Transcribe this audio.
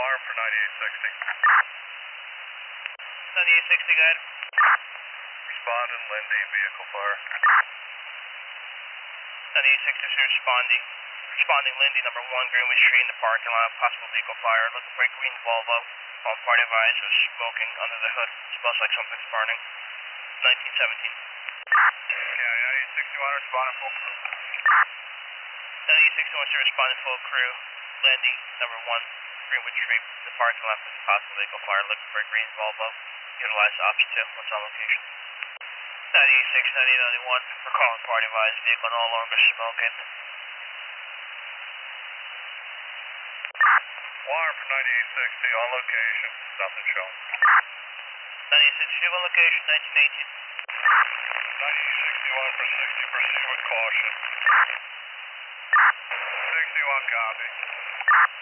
Alarm for 9860. 9860, go ahead. Responding, Lindy, vehicle fire. 9860, responding. Responding, Lindy, number 1, Greenwich Street in the parking lot, possible vehicle fire. Looking for a green Volvo. All party advisors smoking under the hood. Smells like something's burning. 1917. Yeah, 9861, responding full crew. 9861, responding full crew. Lindy, number 1, Greenwich Street, the parking lot with possible vehicle fire. Looking for a green Volvo. Utilize option 2. What's on location? 9860, 9891. We're calling party advised. Vehicle no longer smoking. Alarm for 9860, on location, nothing shown. 9860, on location, 1918. 9861 for 60, proceed with caution. 61 copy.